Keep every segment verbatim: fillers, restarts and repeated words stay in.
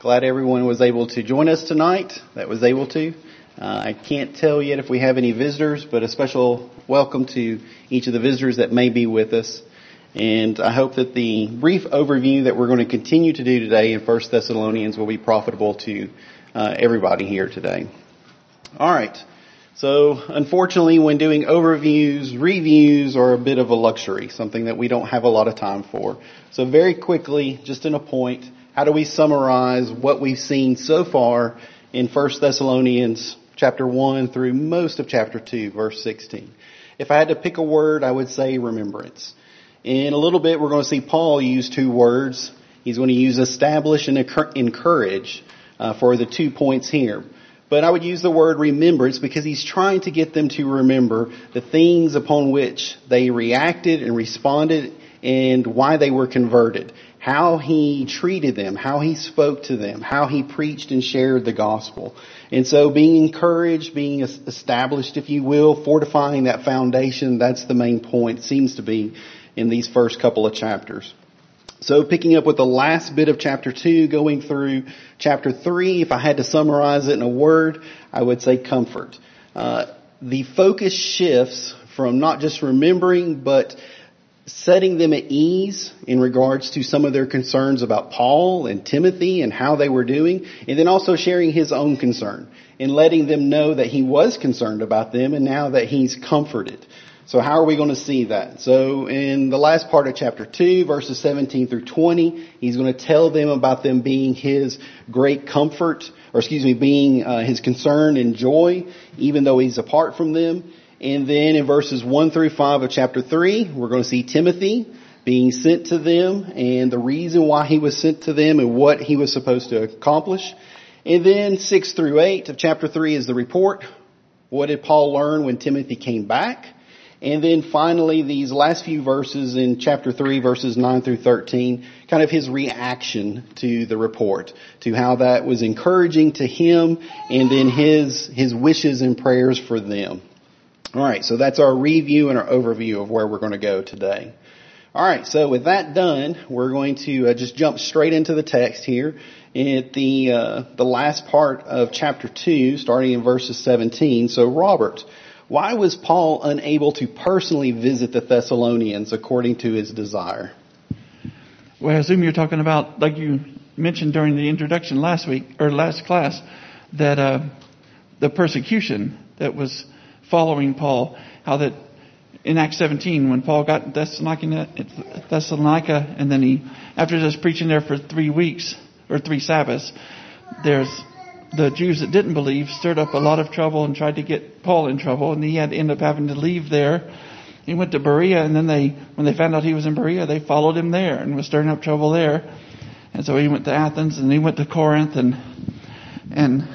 Glad everyone was able to join us tonight, that was able to. Uh, I can't tell yet if we have any visitors, but a special welcome to each of the visitors that may be with us. And I hope that the brief overview that we're going to continue to do today in First Thessalonians will be profitable to uh, everybody here today. All right. So unfortunately, when doing overviews, reviews are a bit of a luxury, something that we don't have a lot of time for. So very quickly, just in a point, how do we summarize what we've seen so far in First Thessalonians chapter one through most of chapter two, verse sixteen? If I had to pick a word, I would say remembrance. In a little bit, we're going to see Paul use two words. He's going to use establish and encourage uh, for the two points here. But I would use the word remembrance because he's trying to get them to remember the things upon which they reacted and responded and why they were converted. How he treated them, how he spoke to them, how he preached and shared the gospel. And so being encouraged, being established, if you will, fortifying that foundation, that's the main point, seems to be in these first couple of chapters. So picking up with the last bit of chapter two, going through chapter three, if I had to summarize it in a word, I would say comfort. Uh, the focus shifts from not just remembering, but setting them at ease in regards to some of their concerns about Paul and Timothy and how they were doing, and then also sharing his own concern and letting them know that he was concerned about them and now that he's comforted. So how are we going to see that? So in the last part of chapter two, verses seventeen through twenty, he's going to tell them about them being his great comfort, or excuse me, being uh, his concern and joy, even though he's apart from them. And then in verses one through five of chapter three, we're going to see Timothy being sent to them and the reason why he was sent to them and what he was supposed to accomplish. And then six through eight of chapter three is the report. What did Paul learn when Timothy came back? And then finally, these last few verses in chapter three, verses nine through thirteen, kind of his reaction to the report, to how that was encouraging to him, and then his his wishes and prayers for them. All right, so that's our review and our overview of where we're going to go today. All right, so with that done, we're going to uh, just jump straight into the text here at the uh, the last part of chapter two, starting in verses seventeen. So, Robert, why was Paul unable to personally visit the Thessalonians according to his desire? Well, I assume you're talking about, like you mentioned during the introduction last week, or last class, that uh, the persecution that was following Paul, how that in Acts seventeen, when Paul got in Thessalonica, Thessalonica, and then he, after just preaching there for three weeks, or three Sabbaths, there's the Jews that didn't believe stirred up a lot of trouble and tried to get Paul in trouble, and he had to end up having to leave there. He went to Berea, and then they, when they found out he was in Berea, they followed him there and was stirring up trouble there. And so he went to Athens, and he went to Corinth, and and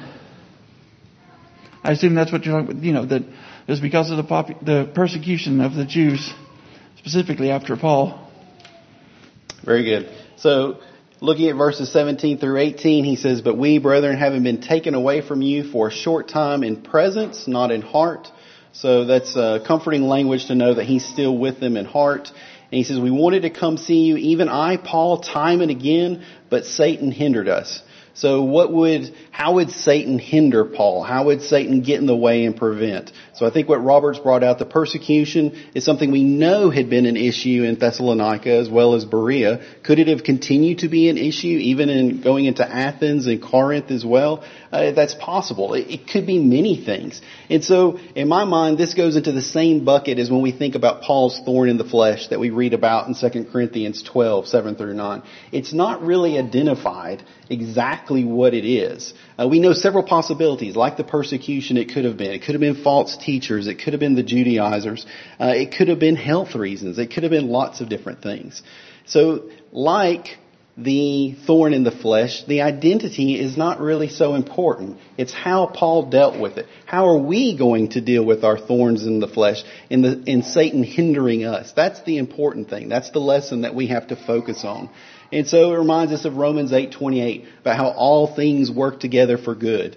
I assume that's what you're talking about, you know, that it was because of the pop- the persecution of the Jews, specifically after Paul. Very good. So, looking at verses seventeen through eighteen, he says, "But we, brethren, having been taken away from you for a short time in presence, not in heart." So that's a comforting language to know that he's still with them in heart. And he says, "We wanted to come see you, even I, Paul, time and again, but Satan hindered us." So what would, how would Satan hinder Paul? How would Satan get in the way and prevent? So I think what Robert's brought out, the persecution, is something we know had been an issue in Thessalonica as well as Berea. Could it have continued to be an issue even in going into Athens and Corinth as well? Uh, that's possible. It, it could be many things. And so in my mind, this goes into the same bucket as when we think about Paul's thorn in the flesh that we read about in Second Corinthians twelve, seven through nine. It's not really identified exactly what it is. Uh, we know several possibilities, like the persecution it could have been. It could have been false teachers. It could have been the Judaizers. Uh, it could have been health reasons. It could have been lots of different things. So, like the thorn in the flesh, the identity is not really so important. It's how Paul dealt with it. How are we going to deal with our thorns in the flesh and the and Satan hindering us? That's the important thing. That's the lesson that we have to focus on. And so it reminds us of Romans eight twenty-eight about how all things work together for good.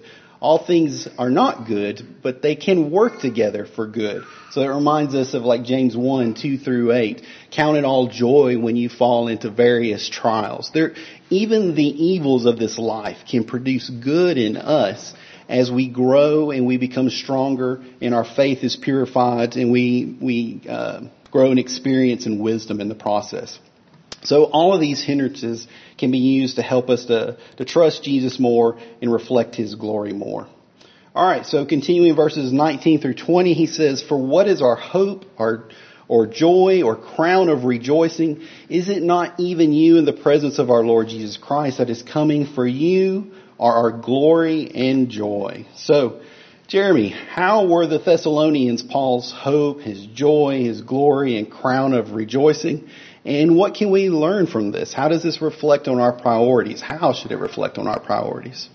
all things are not good, but they can work together for good. So it reminds us of like James one, two through eight. Count it all joy when you fall into various trials. There, even the evils of this life can produce good in us as we grow and we become stronger and our faith is purified and we, we, uh, grow in experience and wisdom in the process. So all of these hindrances can be used to help us to, to trust Jesus more and reflect His glory more. All right, so continuing verses nineteen through twenty, he says, "For what is our hope, our or joy, or crown of rejoicing? Is it not even you in the presence of our Lord Jesus Christ that is coming? For you are our glory and joy." So, Jeremy, how were the Thessalonians Paul's hope, his joy, his glory, and crown of rejoicing? And what can we learn from this? How does this reflect on our priorities? How should it reflect on our priorities?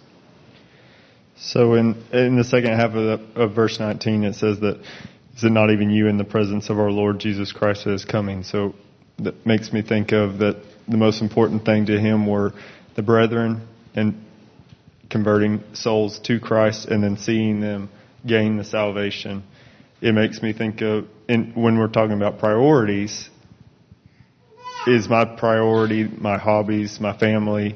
So in in the second half of, the, of verse nineteen, it says that, "Is it not even you in the presence of our Lord Jesus Christ that is coming?" So that makes me think of that the most important thing to him were the brethren and converting souls to Christ and then seeing them gain the salvation. It makes me think of, in, when we're talking about priorities, is my priority my hobbies, my family,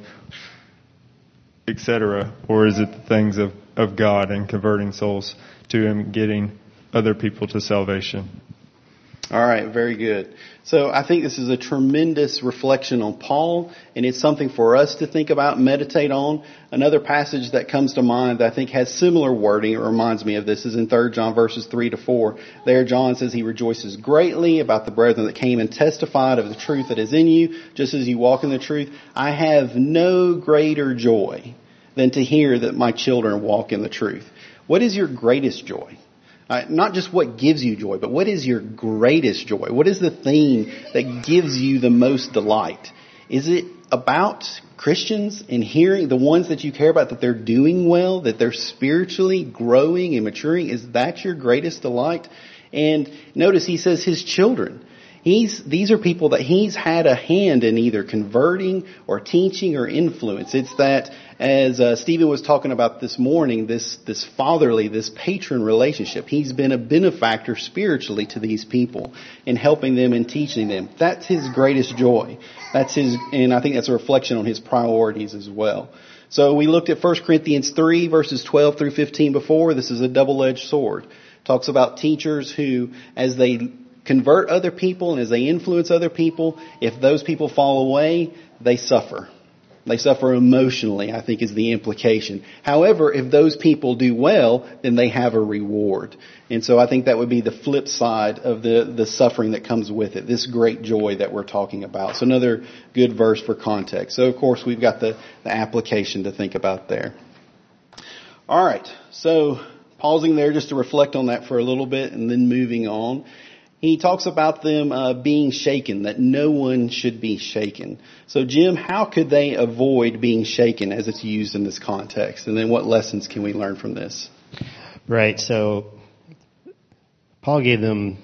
et cetera, or is it the things of, of God and converting souls to Him, getting other people to salvation? All right, very good. So I think this is a tremendous reflection on Paul, and it's something for us to think about and meditate on. Another passage that comes to mind that I think has similar wording, it reminds me of this, is in Third John verses three to four. There John says he rejoices greatly about the brethren that came and testified of the truth that is in you, just as you walk in the truth. I have no greater joy than to hear that my children walk in the truth. What is your greatest joy? Uh, not just what gives you joy, but what is your greatest joy? What is the thing that gives you the most delight? Is it about Christians and hearing the ones that you care about, that they're doing well, that they're spiritually growing and maturing? Is that your greatest delight? And notice he says his children. He's, these are people that he's had a hand in either converting or teaching or influence. It's that, as uh, Stephen was talking about this morning, this, this fatherly, this patron relationship. He's been a benefactor spiritually to these people in helping them and teaching them. That's his greatest joy. That's his, and I think that's a reflection on his priorities as well. So we looked at First Corinthians three verses twelve through fifteen before. This is a double-edged sword. Talks about teachers who, as they convert other people and as they influence other people, if those people fall away, they suffer. They suffer emotionally, I think is the implication. However, if those people do well, then they have a reward. And so I think that would be the flip side of the, the suffering that comes with it, this great joy that we're talking about. So another good verse for context. So of course we've got the, the application to think about there. All right, so pausing there just to reflect on that for a little bit and then moving on. He talks about them uh, being shaken, that no one should be shaken. So, Jim, how could they avoid being shaken as it's used in this context? And then what lessons can we learn from this? Right. So, Paul gave them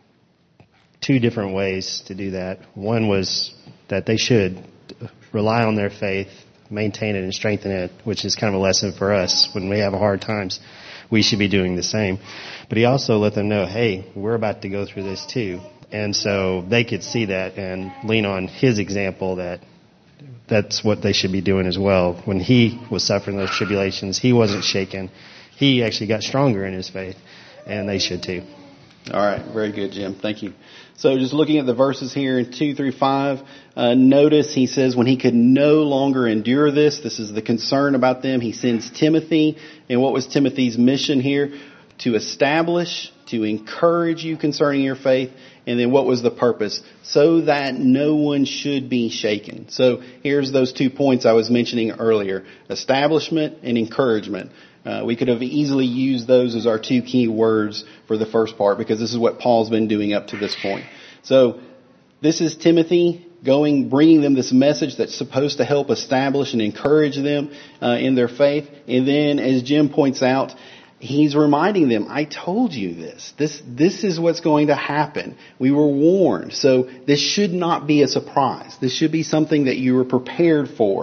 two different ways to do that. One was that they should rely on their faith, maintain it, and strengthen it, which is kind of a lesson for us when we have hard times. We should be doing the same. But he also let them know, hey, we're about to go through this too. And so they could see that and lean on his example that that's what they should be doing as well. When he was suffering those tribulations, he wasn't shaken. He actually got stronger in his faith, and they should too. All right. Very good, Jim. Thank you. So just looking at the verses here in two through five, uh, notice he says when he could no longer endure this, this is the concern about them, he sends Timothy. And what was Timothy's mission here? To establish, to encourage you concerning your faith. And then what was the purpose? So that no one should be shaken. So here's those two points I was mentioning earlier. Establishment and encouragement. Uh, we could have easily used those as our two key words for the first part because this is what Paul's been doing up to this point. So this is Timothy going, bringing them this message that's supposed to help establish and encourage them uh, in their faith. And then, as Jim points out, he's reminding them, I told you this. This, this is what's going to happen. We were warned. So this should not be a surprise. This should be something that you were prepared for.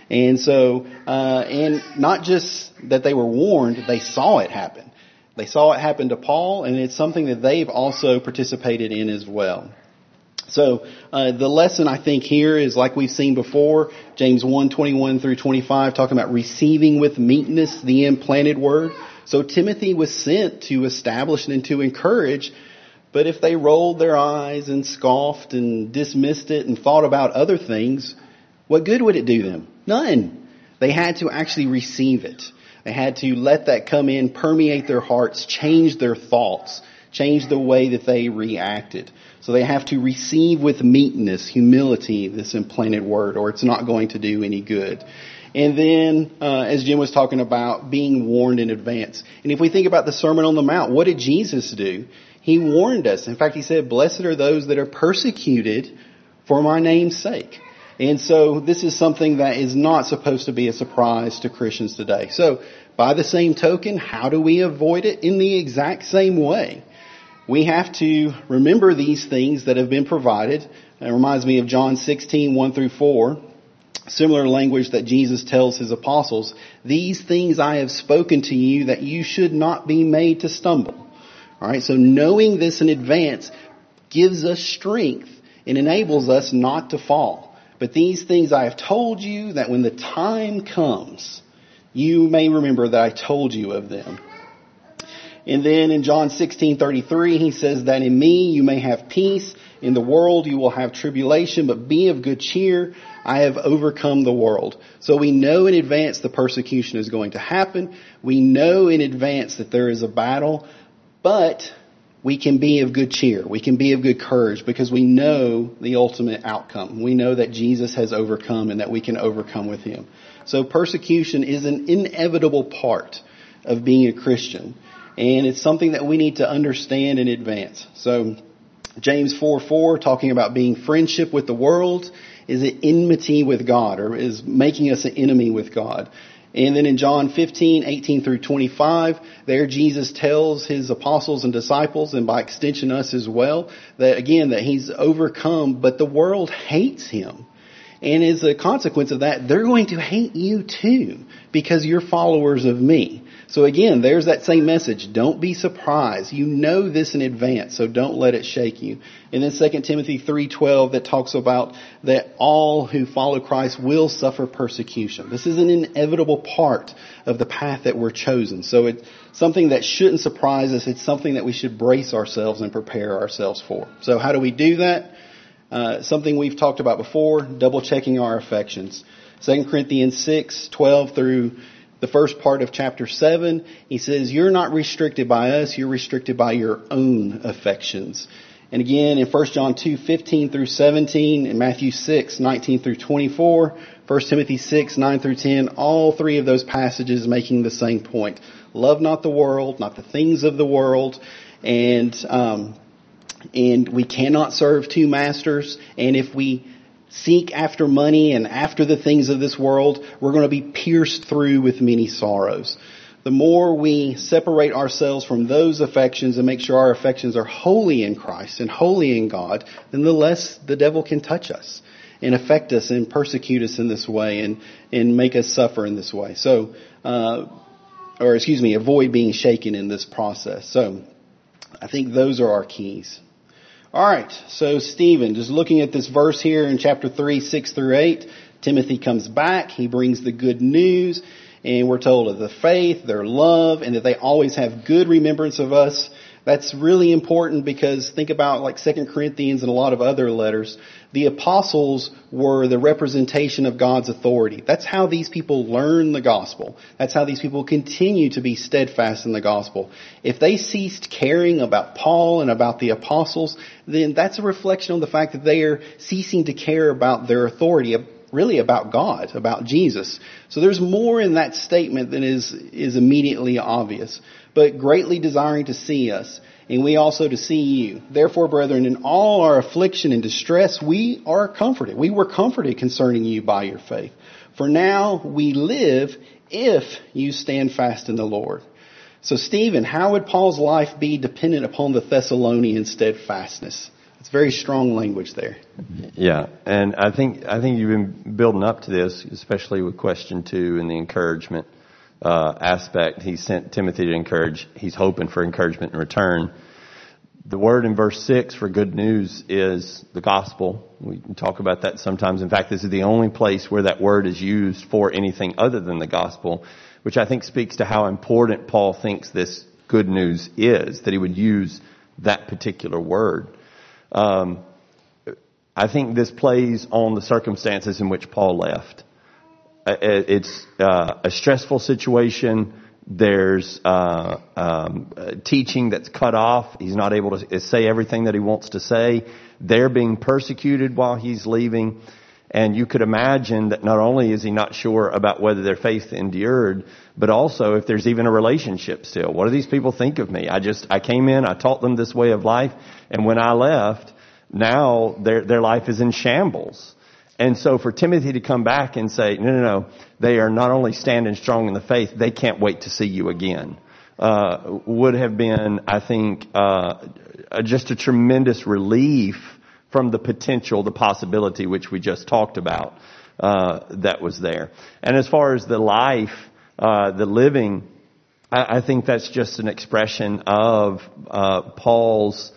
And so, uh, and not just that they were warned, they saw it happen. They saw it happen to Paul, and it's something that they've also participated in as well. So uh, the lesson I think here is like we've seen before, James one twenty-one through twenty-five, talking about receiving with meekness the implanted word. So Timothy was sent to establish and to encourage, but if they rolled their eyes and scoffed and dismissed it and thought about other things, what good would it do them? None. They had to actually receive it. They had to let that come in, permeate their hearts, change their thoughts, change the way that they reacted. So they have to receive with meekness, humility, this implanted word, or it's not going to do any good. And then, uh, as Jim was talking about, being warned in advance. And if we think about the Sermon on the Mount, what did Jesus do? He warned us. In fact, he said, blessed are those that are persecuted for my name's sake. And so this is something that is not supposed to be a surprise to Christians today. So by the same token, how do we avoid it? In the exact same way. We have to remember these things that have been provided. It reminds me of John sixteen, one through four. Similar language that Jesus tells his apostles. These things I have spoken to you that you should not be made to stumble. All right. So knowing this in advance gives us strength and enables us not to fall. But these things I have told you that when the time comes, you may remember that I told you of them. And then in John sixteen thirty-three, he says that in me you may have peace. In the world you will have tribulation, but be of good cheer. I have overcome the world. So we know in advance the persecution is going to happen. We know in advance that there is a battle, but we can be of good cheer. We can be of good courage because we know the ultimate outcome. We know that Jesus has overcome and that we can overcome with him. So persecution is an inevitable part of being a Christian. And it's something that we need to understand in advance. So James four four, talking about being friendship with the world, is an enmity with God, or is making us an enemy with God. And then in John fifteen, eighteen through twenty-five, there Jesus tells his apostles and disciples, and by extension us as well, that again, that he's overcome, but the world hates him. And as a consequence of that, they're going to hate you too, because you're followers of me. So again, there's that same message. Don't be surprised. You know this in advance, so don't let it shake you. And then Second Timothy three twelve that talks about that all who follow Christ will suffer persecution. This is an inevitable part of the path that we're chosen. So it's something that shouldn't surprise us. It's something that we should brace ourselves and prepare ourselves for. So how do we do that? Uh, something we've talked about before, double checking our affections. Second Corinthians six twelve through the first part of chapter seven, he says, you're not restricted by us, you're restricted by your own affections. And again, in First John two fifteen through seventeen, and Matthew six nineteen through twenty-four, First Timothy six nine through ten, all three of those passages making the same point. Love not the world, not the things of the world, and um, and we cannot serve two masters. And if we seek after money and after the things of this world, we're going to be pierced through with many sorrows. The more we separate ourselves from those affections and make sure our affections are wholly in Christ and wholly in God, then the less the devil can touch us and affect us and persecute us in this way and, and make us suffer in this way. So, uh, or excuse me, avoid being shaken in this process. So I think those are our keys. All right, so Stephen, just looking at this verse here in chapter three, six through eight, Timothy comes back, he brings the good news, and we're told of the faith, their love, and that they always have good remembrance of us. That's really important because think about like Second Corinthians and a lot of other letters. The apostles were the representation of God's authority. That's how these people learn the gospel. That's how these people continue to be steadfast in the gospel. If they ceased caring about Paul and about the apostles, then that's a reflection on the fact that they are ceasing to care about their authority, really about God, about Jesus. So there's more in that statement than is, is immediately obvious. But greatly desiring to see us, and we also to see you. Therefore, brethren, in all our affliction and distress, we are comforted. We were comforted concerning you by your faith. For now we live if you stand fast in the Lord. So, Stephen, how would Paul's life be dependent upon the Thessalonian steadfastness? It's very strong language there. Yeah, and I think I think you've been building up to this, especially with question two and the encouragement uh, aspect. He sent Timothy to encourage. He's hoping for encouragement in return. The word in verse six for good news is the gospel. We can talk about that sometimes. In fact, this is the only place where that word is used for anything other than the gospel, which I think speaks to how important Paul thinks this good news is, that he would use that particular word. Um, I think this plays on the circumstances in which Paul left. It's uh, a stressful situation. There's uh, um, teaching that's cut off. He's not able to say everything that he wants to say. They're being persecuted while he's leaving. And you could imagine that not only is he not sure about whether their faith endured, but also if there's even a relationship still. What do these people think of me? I just, I came in, I taught them this way of life, and when I left, now their, their life is in shambles. And so for Timothy to come back and say, no, no, no, they are not only standing strong in the faith, they can't wait to see you again, uh, would have been, I think, uh, just a tremendous relief from the potential, the possibility, which we just talked about, uh, that was there. And as far as the life, uh, the living, I, I think that's just an expression of, uh, Paul's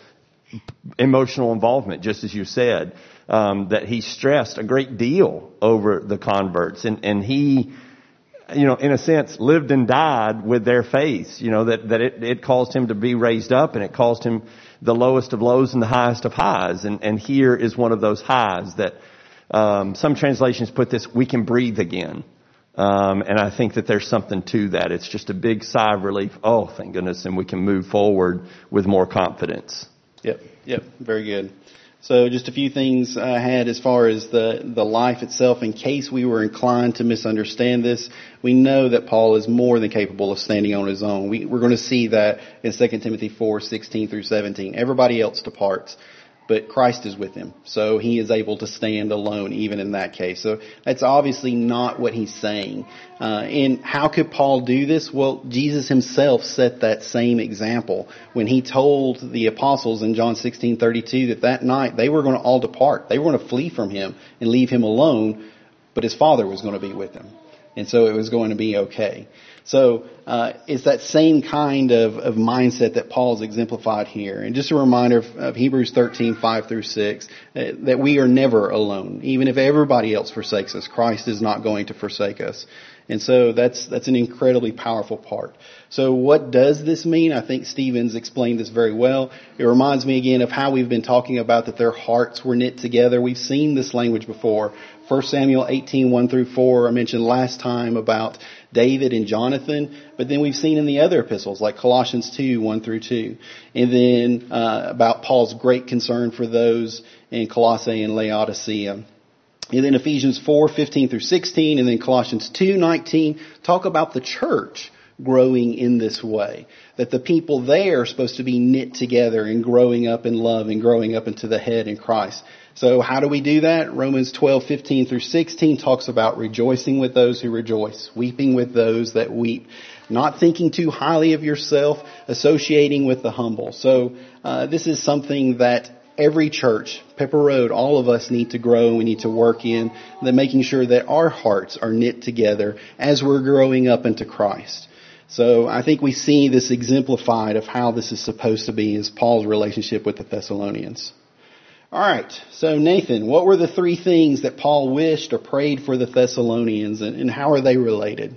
emotional involvement, just as you said, um, that he stressed a great deal over the converts. And, and he, you know, in a sense, lived and died with their faith, you know, that, that it, it caused him to be raised up, and it caused him the lowest of lows and the highest of highs. And, and here is one of those highs that, um, some translations put this, we can breathe again. Um, and I think that there's something to that. It's just a big sigh of relief. Oh, thank goodness. And we can move forward with more confidence. Yep. Yep. Very good. So just a few things I had as far as the, the life itself. In case we were inclined to misunderstand this, we know that Paul is more than capable of standing on his own. We, we're going to see that in Second Timothy four, sixteen through seventeen. Everybody else departs, but Christ is with him. So he is able to stand alone even in that case. So that's obviously not what he's saying. Uh, and how could Paul do this? Well, Jesus himself set that same example when he told the apostles in John sixteen thirty-two that that night they were going to all depart. They were going to flee from him and leave him alone, but his Father was going to be with him. And so it was going to be okay. So uh, it's that same kind of, of mindset that Paul's exemplified here. And just a reminder of, of Hebrews thirteen, five through six, uh, that we are never alone. Even if everybody else forsakes us, Christ is not going to forsake us. And so that's that's an incredibly powerful part. So what does this mean? I think Stephen's explained this very well. It reminds me again of how we've been talking about that their hearts were knit together. We've seen this language before. First Samuel eighteen, one through four, I mentioned last time about David and Jonathan, but then we've seen in the other epistles like Colossians two, one through two, and then uh, about Paul's great concern for those in Colossae and Laodicea. And then Ephesians four, fifteen through sixteen, and then Colossians two, nineteen, talk about the church growing in this way. That the people there are supposed to be knit together and growing up in love and growing up into the head in Christ. So how do we do that? Romans twelve, fifteen through sixteen talks about rejoicing with those who rejoice, weeping with those that weep, not thinking too highly of yourself, associating with the humble. So uh, this is something that every church, Pepper Road, all of us need to grow and we need to work in, that making sure that our hearts are knit together as we're growing up into Christ. So I think we see this exemplified of how this is supposed to be is Paul's relationship with the Thessalonians. All right. So Nathan, what were the three things that Paul wished or prayed for the Thessalonians, and, and how are they related?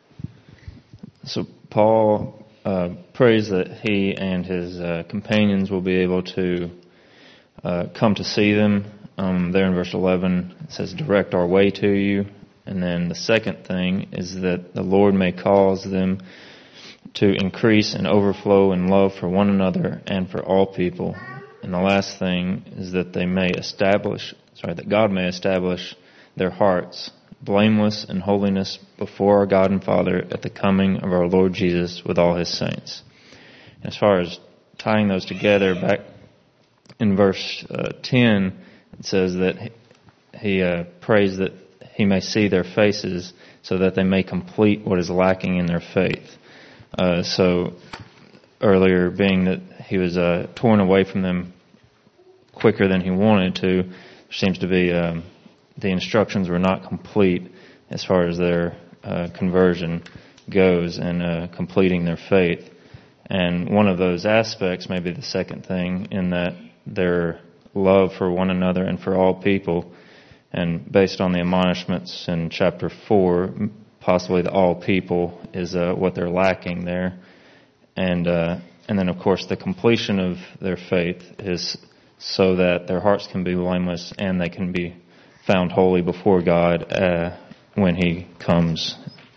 So Paul uh, prays that he and his uh, companions will be able to uh, come to see them. Um, there in verse eleven, it says, direct our way to you. And then the second thing is that the Lord may cause them to increase and overflow in love for one another and for all people. And the last thing is that they may establish, sorry, that God may establish their hearts blameless in holiness before our God and Father at the coming of our Lord Jesus with all his saints. As far as tying those together, back in verse uh, ten, it says that he, he uh, prays that he may see their faces so that they may complete what is lacking in their faith. Uh, so earlier being that he was uh, torn away from them quicker than he wanted to. There seems to be um, the instructions were not complete as far as their uh, conversion goes and uh, completing their faith. And one of those aspects may be the second thing, in that their love for one another and for all people. And based on the admonishments in chapter four, possibly the all people is uh, what they're lacking there. And uh, and then, of course, the completion of their faith is so that their hearts can be blameless and they can be found holy before God uh, when He comes.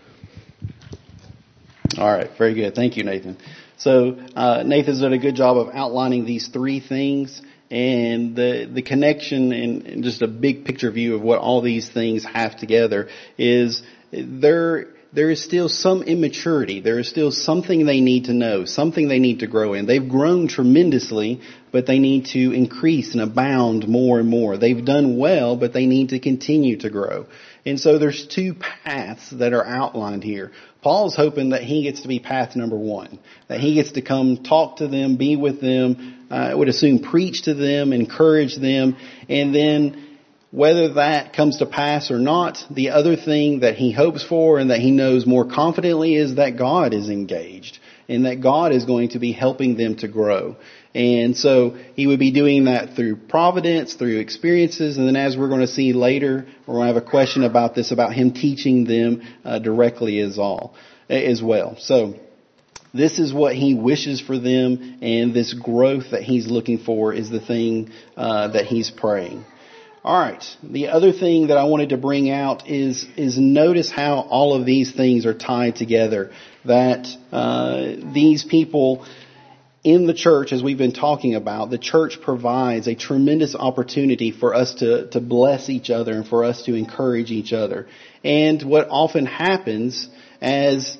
All right, very good. Thank you, Nathan. So uh, Nathan's done a good job of outlining these three things and the the connection and, and just a big picture view of what all these things have together is there there is still some immaturity. There is still something they need to know, something they need to grow in. They've grown tremendously, but they need to increase and abound more and more. They've done well, but they need to continue to grow. And so there's two paths that are outlined here. Paul's hoping that he gets to be path number one, that he gets to come talk to them, be with them, uh, I would assume preach to them, encourage them, and then whether that comes to pass or not, the other thing that he hopes for and that he knows more confidently is that God is engaged and that God is going to be helping them to grow. And so he would be doing that through providence, through experiences, and then as we're going to see later, we're going to have a question about this, about him teaching them uh, directly as all, as well. So this is what he wishes for them, and this growth that he's looking for is the thing uh, that he's praying. All right. The other thing that I wanted to bring out is is notice how all of these things are tied together. That uh, these people in the church, as we've been talking about, the church provides a tremendous opportunity for us to to bless each other and for us to encourage each other. And what often happens, as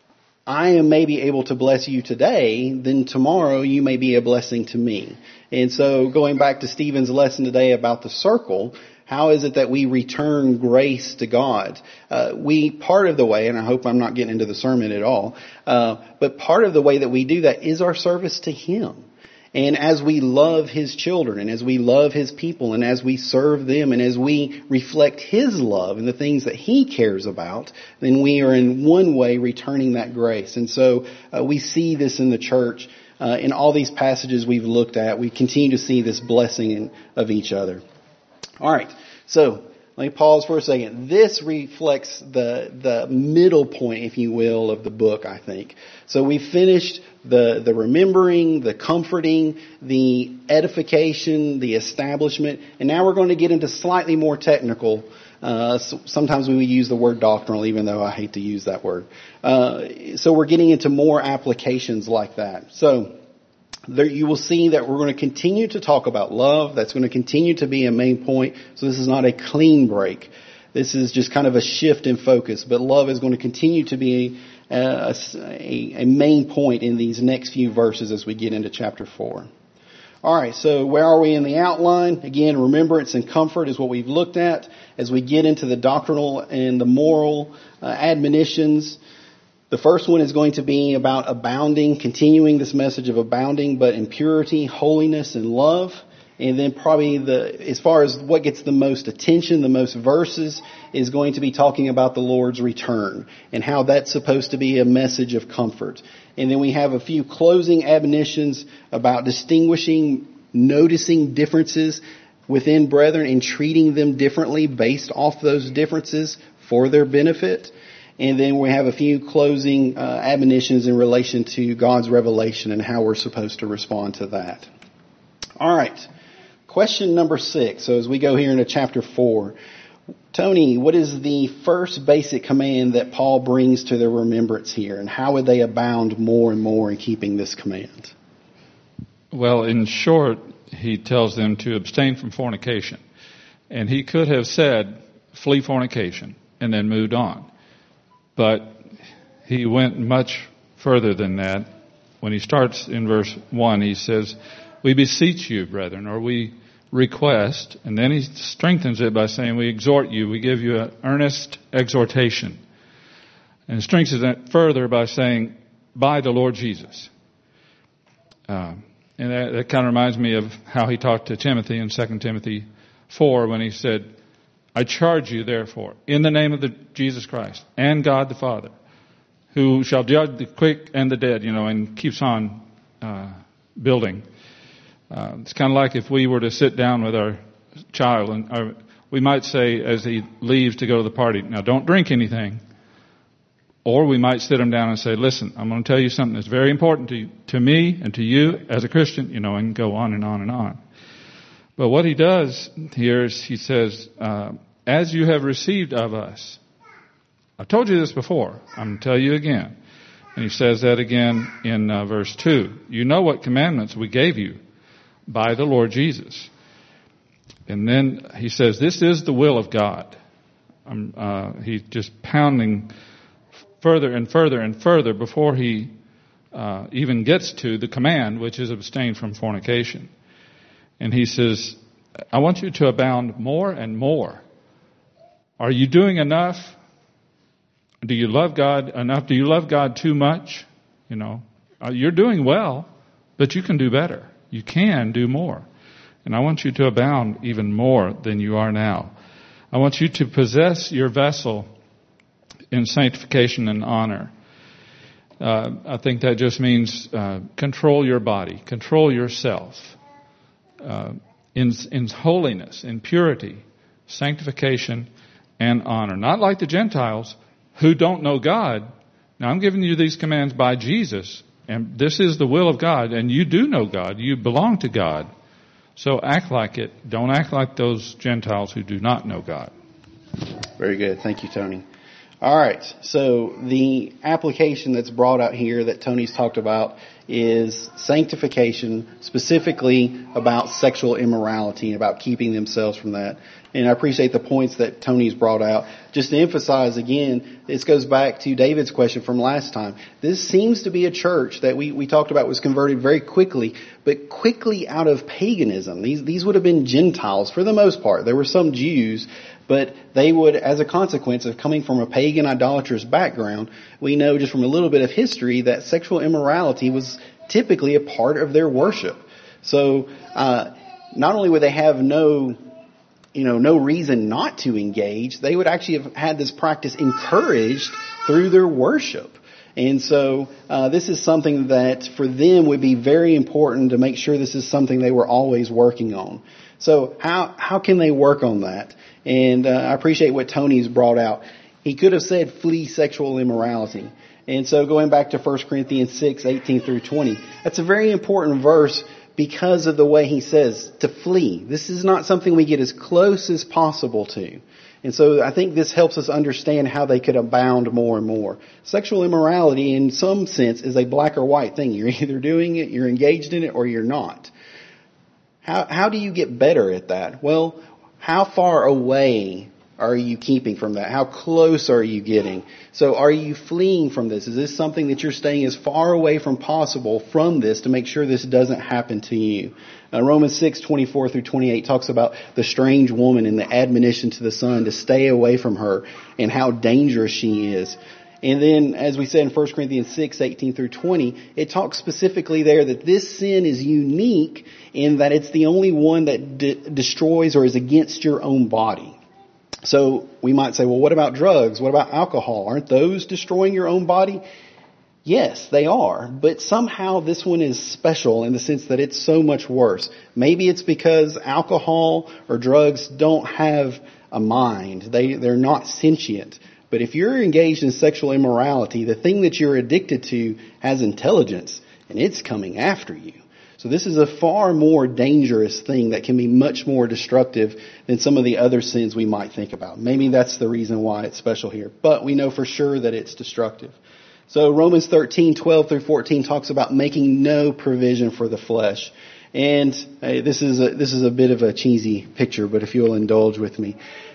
I am maybe able to bless you today, then tomorrow you may be a blessing to me. And so going back to Stephen's lesson today about the circle, how is it that we return grace to God? Uh, we, part of the way, and I hope I'm not getting into the sermon at all, uh, but part of the way that we do that is our service to Him. And as we love His children and as we love His people and as we serve them and as we reflect His love and the things that He cares about, then we are in one way returning that grace. And so uh, we see this in the church. Uh, in all these passages we've looked at, we continue to see this blessing in, of each other. All right, so let me pause for a second. This reflects the the middle point, if you will, of the book, I think. So we finished the the remembering, the comforting, the edification, the establishment, and now we're going to get into slightly more technical. Uh, so sometimes we use the word doctrinal, even though I hate to use that word. Uh, so we're getting into more applications like that. So there you will see that we're going to continue to talk about love. That's going to continue to be a main point. So this is not a clean break. This is just kind of a shift in focus. But love is going to continue to be a, a, a main point in these next few verses as we get into chapter four. All right, so where are we in the outline? Again, remembrance and comfort is what we've looked at. As we get into the doctrinal and the moral uh, admonitions, the first one is going to be about abounding, continuing this message of abounding, but in purity, holiness, and love. And then probably the, as far as what gets the most attention, the most verses, is going to be talking about the Lord's return and how that's supposed to be a message of comfort. And then we have a few closing admonitions about distinguishing, noticing differences within brethren and treating them differently based off those differences for their benefit. And then we have a few closing uh, admonitions in relation to God's revelation and how we're supposed to respond to that. All right. Question number six. So as we go here into chapter four, Tony, what is the first basic command that Paul brings to their remembrance here, and how would they abound more and more in keeping this command? Well, in short, he tells them to abstain from fornication. And he could have said, flee fornication, and then moved on. But he went much further than that. When he starts in verse one, he says, we beseech you, brethren, or we request, and then he strengthens it by saying, we exhort you, we give you an earnest exhortation. And strengthens it further by saying, by the Lord Jesus. Uh, And that, that kind of reminds me of how he talked to Timothy in Second Timothy four when he said, I charge you, therefore, in the name of the Jesus Christ and God the Father, who shall judge the quick and the dead, you know, and keeps on uh, building. Uh, it's kind of like if we were to sit down with our child, and our, we might say as he leaves to go to the party, now don't drink anything. Or we might sit him down and say, listen, I'm going to tell you something that's very important to you, to me and to you as a Christian, you know, and go on and on and on. But what he does here is he says, uh, as you have received of us. I told you this before. I'm going to tell you again. And he says that again in uh, verse two. You know what commandments we gave you by the Lord Jesus. And then he says, this is the will of God. Um, uh, he's just pounding further and further and further before he uh, even gets to the command, which is abstain from fornication. And he says, I want you to abound more and more. Are you doing enough? Do you love God enough? Do you love God too much? You know, uh, you're doing well, but you can do better. You can do more. And I want you to abound even more than you are now. I want you to possess your vessel in sanctification and honor. Uh, I think that just means uh, control your body, control yourself uh, in, in holiness, in purity, sanctification, and honor. Not like the Gentiles who don't know God. Now I'm giving you these commands by Jesus, and this is the will of God, and you do know God. You belong to God. So act like it. Don't act like those Gentiles who do not know God. Very good. Thank you, Tony. All right. So the application that's brought out here that Tony's talked about is sanctification, specifically about sexual immorality, about keeping themselves from that. And I appreciate the points that Tony's brought out. Just to emphasize again, this goes back to David's question from last time. This seems to be a church that we, we talked about was converted very quickly, but quickly out of paganism. These, these would have been Gentiles for the most part. There were some Jews, but they would, as a consequence of coming from a pagan idolatrous background, we know just from a little bit of history that sexual immorality was typically a part of their worship. So, uh, not only would they have no you know, no reason not to engage, they would actually have had this practice encouraged through their worship. And so uh, this is something that for them would be very important to make sure this is something they were always working on. So how how can they work on that? And uh, I appreciate what Tony's brought out. He could have said flee sexual immorality. And so going back to First Corinthians six, eighteen through twenty, that's a very important verse because of the way he says to flee. This is not something we get as close as possible to. And so I think this helps us understand how they could abound more and more. Sexual immorality, in some sense, is a black or white thing. You're either doing it, you're engaged in it, or you're not. How, how do you get better at that? Well, how far away are you keeping from that? How close are you getting? So are you fleeing from this? Is this something that you're staying as far away from possible from this to make sure this doesn't happen to you? Uh, Romans six, twenty-four through twenty-eight talks about the strange woman and the admonition to the son to stay away from her and how dangerous she is. And then, as we said in First Corinthians six, eighteen through twenty, it talks specifically there that this sin is unique in that it's the only one that de- destroys or is against your own body. So we might say, well, what about drugs? What about alcohol? Aren't those destroying your own body? Yes, they are. But somehow this one is special in the sense that it's so much worse. Maybe it's because alcohol or drugs don't have a mind. They, they're not sentient. But if you're engaged in sexual immorality, the thing that you're addicted to has intelligence and it's coming after you. So this is a far more dangerous thing that can be much more destructive than some of the other sins we might think about. Maybe that's the reason why it's special here. But we know for sure that it's destructive. So Romans thirteen, twelve through fourteen talks about making no provision for the flesh. And hey, this is a, this is a bit of a cheesy picture, but if you'll indulge with me,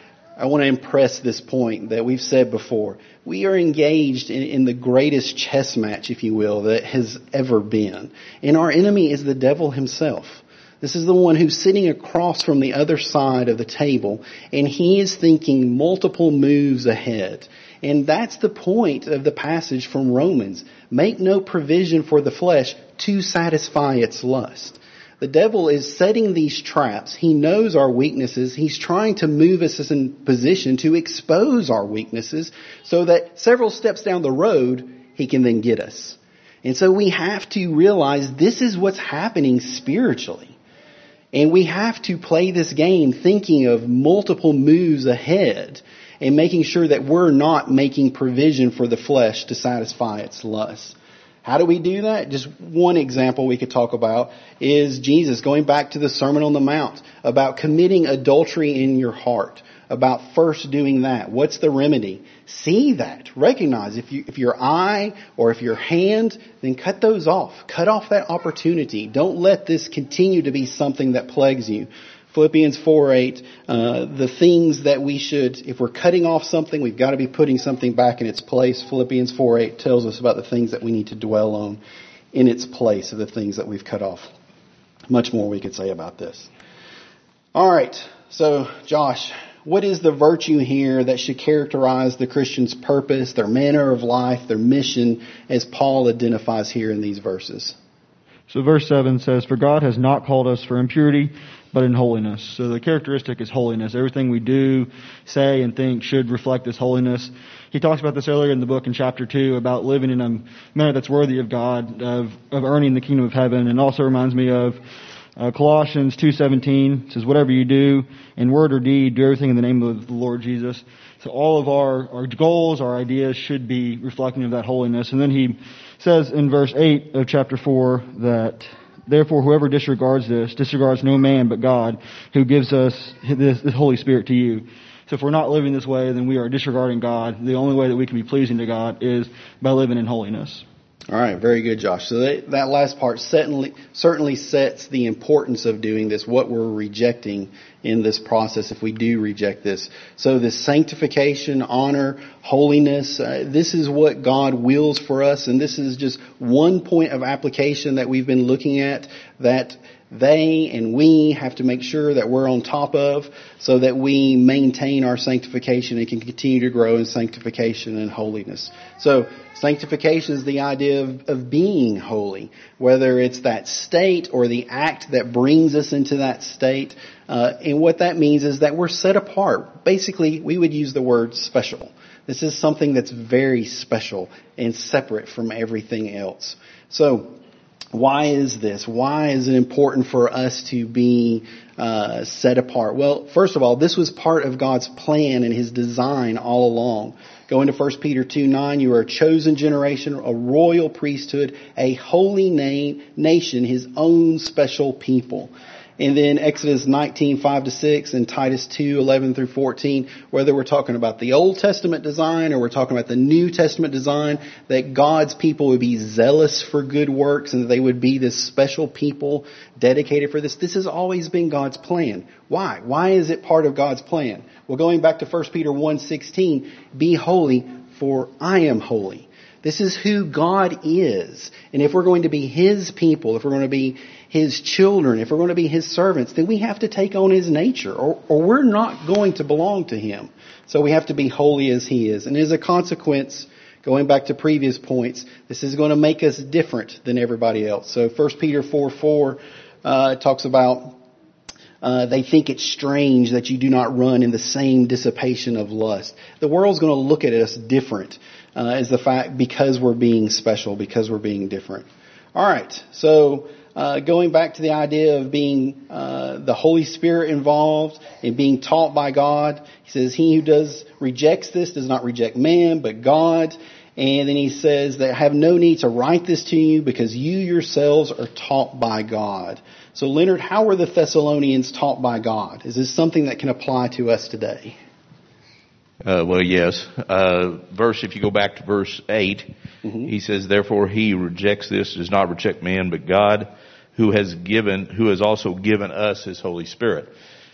I want to impress this point that we've said before. We are engaged in, in the greatest chess match, if you will, that has ever been. And our enemy is the devil himself. This is the one who's sitting across from the other side of the table, and he is thinking multiple moves ahead. And that's the point of the passage from Romans. Make no provision for the flesh to satisfy its lust. The devil is setting these traps. He knows our weaknesses. He's trying to move us in position to expose our weaknesses so that several steps down the road, he can then get us. And so we have to realize this is what's happening spiritually. And we have to play this game thinking of multiple moves ahead and making sure that we're not making provision for the flesh to satisfy its lusts. How do we do that? Just one example we could talk about is Jesus going back to the Sermon on the Mount about committing adultery in your heart, about first doing that. What's the remedy? See that. Recognize if you, if your eye or if your hand, then cut those off. Cut off that opportunity. Don't let this continue to be something that plagues you. Philippians four eight, uh, the things that we should, if we're cutting off something, we've got to be putting something back in its place. Philippians four eight tells us about the things that we need to dwell on in its place of the things that we've cut off. Much more we could say about this. All right. So, Josh, what is the virtue here that should characterize the Christian's purpose, their manner of life, their mission, as Paul identifies here in these verses? So verse seven says, "For God has not called us for impurity, but in holiness." So the characteristic is holiness. Everything we do, say, and think should reflect this holiness. He talks about this earlier in the book in chapter two about living in a manner that's worthy of God, of, of earning the kingdom of heaven, and also reminds me of Uh, Colossians two seventeen. It says, "Whatever you do, in word or deed, do everything in the name of the Lord Jesus." So all of our, our goals, our ideas should be reflecting of that holiness. And then he says in verse eight of chapter four that, "Therefore whoever disregards this, disregards no man but God, who gives us this, this Holy Spirit to you." So if we're not living this way, then we are disregarding God. The only way that we can be pleasing to God is by living in holiness. All right, very good, Josh. So that, that last part certainly, certainly sets the importance of doing this, what we're rejecting in this process if we do reject this. So this sanctification, honor, holiness, uh, this is what God wills for us, and this is just one point of application that we've been looking at that they and we have to make sure that we're on top of so that we maintain our sanctification and can continue to grow in sanctification and holiness. So sanctification is the idea of, of being holy, whether it's that state or the act that brings us into that state. Uh, and what that means is that we're set apart. Basically, we would use the word special. This is something that's very special and separate from everything else. So, why is this? Why is it important for us to be uh, set apart? Well, first of all, this was part of God's plan and His design all along. Go into First Peter two nine, "You are a chosen generation, a royal priesthood, a holy name, nation, His own special people." And then Exodus nineteen five to six and Titus two eleven through fourteen, whether we're talking about the Old Testament design or we're talking about the New Testament design, that God's people would be zealous for good works and that they would be this special people dedicated for this. This has always been God's plan. Why? Why is it part of God's plan? Well, going back to First Peter one sixteen, "Be holy, for I am holy." This is who God is. And if we're going to be His people, if we're going to be His children, if we're going to be His servants, then we have to take on His nature, or, or we're not going to belong to Him. So we have to be holy as He is. And as a consequence, going back to previous points, this is going to make us different than everybody else. So First Peter four four uh, talks about Uh, they think it's strange that you do not run in the same dissipation of lust. The world's going to look at us different uh, as the fact because we're being special, because we're being different. All right, so uh, going back to the idea of being uh, the Holy Spirit involved and being taught by God, he says, "He who does rejects this does not reject man, but God." And then he says that have no need to write this to you because you yourselves are taught by God. So Leonard, how were the Thessalonians taught by God? Is this something that can apply to us today? Uh, well, yes. Uh, verse, if you go back to verse eight, mm-hmm. he says, "Therefore he rejects this, does not reject man, but God, who has given, who has also given us His Holy Spirit."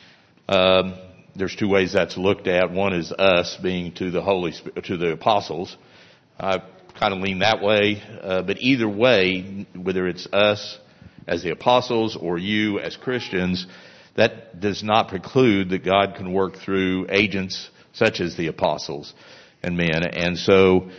Um, there's two ways that's looked at. One is us being to the Holy, to the apostles. I kind of lean that way, uh, but either way, whether it's us as the apostles or you as Christians, that does not preclude that God can work through agents such as the apostles and men. And so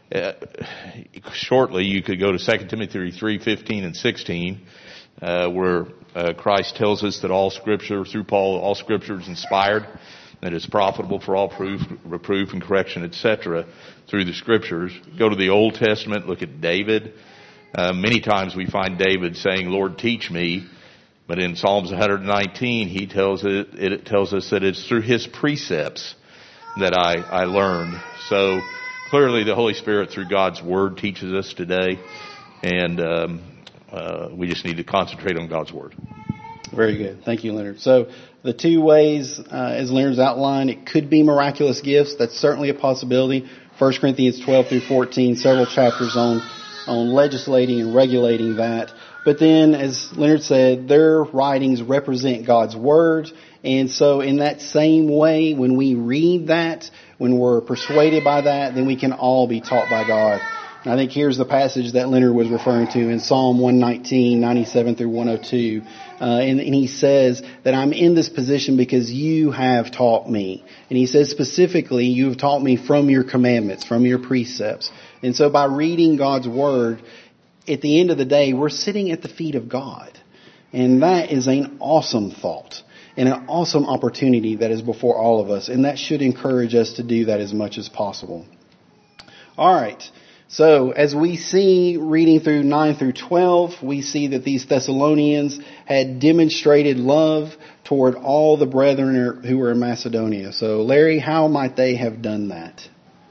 uh, shortly you could go to Second Timothy three fifteen and sixteen, uh, where uh, Christ tells us that all Scripture, through Paul, all Scripture is inspired, that it's profitable for all proof, reproof, and correction, et cetera, through the Scriptures. Go to the Old Testament, look at David. Uh, many times we find David saying, "Lord, teach me." But in Psalms one nineteen, he tells it, it tells us that it's through his precepts that I, I learned. So clearly the Holy Spirit through God's Word teaches us today. And um, uh, we just need to concentrate on God's Word. Very good. Thank you, Leonard. So the two ways, uh, as Leonard's outlined, it could be miraculous gifts. That's certainly a possibility. First Corinthians twelve through fourteen, several chapters on, on legislating and regulating that. But then, as Leonard said, their writings represent God's Word. And so in that same way, when we read that, when we're persuaded by that, then we can all be taught by God. And I think here's the passage that Leonard was referring to in Psalm one nineteen, ninety-seven through one oh two. Uh, and, and he says that I'm in this position because you have taught me. And he says specifically, you have taught me from your commandments, from your precepts. And so by reading God's Word, at the end of the day, we're sitting at the feet of God. And that is an awesome thought and an awesome opportunity that is before all of us. And that should encourage us to do that as much as possible. All right. So as we see reading through nine through twelve, we see that these Thessalonians had demonstrated love toward all the brethren who were in Macedonia. So Larry, how might they have done that?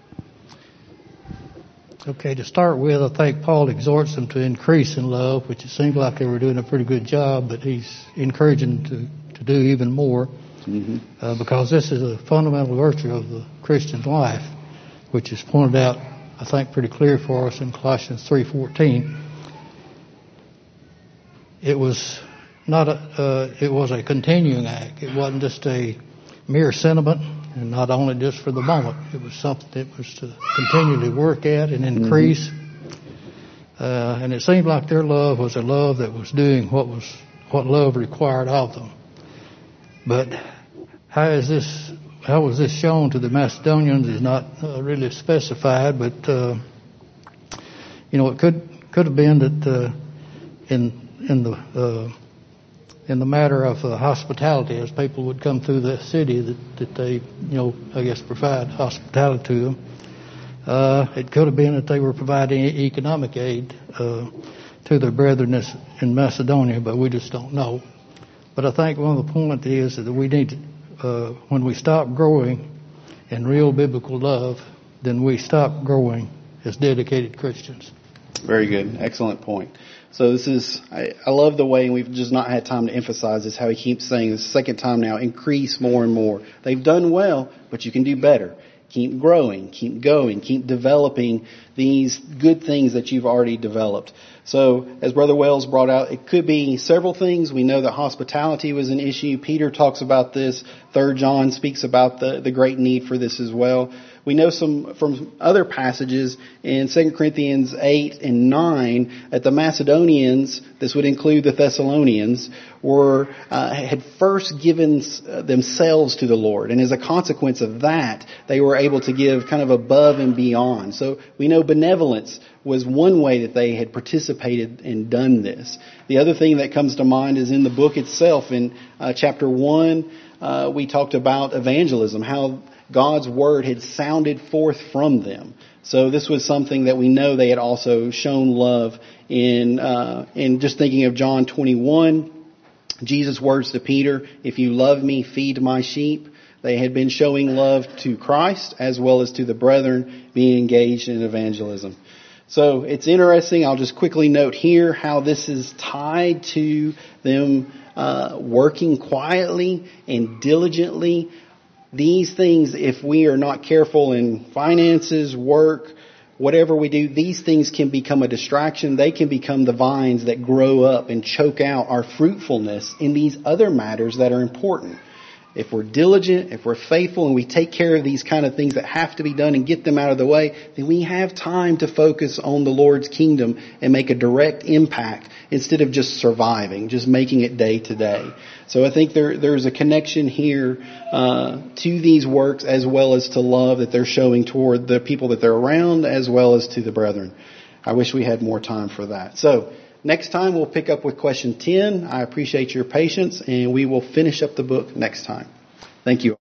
Okay, to start with, I think Paul exhorts them to increase in love, which it seems like they were doing a pretty good job, but he's encouraging them to, to do even more, mm-hmm. uh, because this is a fundamental virtue of the Christian life, which is pointed out, I think, pretty clear for us in Colossians three fourteen. It was not a, uh, it was a continuing act. It wasn't just a mere sentiment, and not only just for the moment. It was something that was to continually work at and increase. Mm-hmm. Uh, and it seemed like their love was a love that was doing what was what love required of them. But how is this? How was this shown to the Macedonians is not uh, really specified. But uh, you know, it could could have been that uh, in in the uh, in the matter of uh, hospitality, as people would come through the city, that, that they, you know, I guess provide hospitality to them. Uh, it could have been that they were providing economic aid uh, to their brethren in Macedonia, but we just don't know. But I think one of the points is that we need to, uh, when we stop growing in real biblical love, then we stop growing as dedicated Christians. Very good. Excellent point. So this is, I, I love the way, and we've just not had time to emphasize this, how he keeps saying this second time now, increase more and more. They've done well, but you can do better. Keep growing, keep going, keep developing these good things that you've already developed. So, as Brother Wells brought out, it could be several things. We know that hospitality was an issue. Peter talks about this. Third John speaks about the, the great need for this as well. We know some from other passages in Second Corinthians eight and nine that the Macedonians, this would include the Thessalonians, were uh, had first given themselves to the Lord, and as a consequence of that, they were able to give kind of above and beyond. So we know benevolence was one way that they had participated and done this. The other thing that comes to mind is in the book itself. In uh, chapter one, uh, we talked about evangelism, how God's word had sounded forth from them. So this was something that we know they had also shown love in. Uh, in just thinking of John twenty-one, Jesus' words to Peter, "If you love me, feed my sheep." They had been showing love to Christ as well as to the brethren, being engaged in evangelism. So it's interesting. I'll just quickly note here how this is tied to them uh, working quietly and diligently. These things, if we are not careful in finances, work, whatever we do, these things can become a distraction. They can become the vines that grow up and choke out our fruitfulness in these other matters that are important. if we're diligent, if we're faithful, and we take care of these kind of things that have to be done and get them out of the way, then we have time to focus on the Lord's kingdom and make a direct impact instead of just surviving, just making it day to day. So I think there there's a connection here uh, to these works as well as to love that they're showing toward the people that they're around as well as to the brethren. I wish we had more time for that. So next time we'll pick up with question ten. I appreciate your patience, and we will finish up the book next time. Thank you.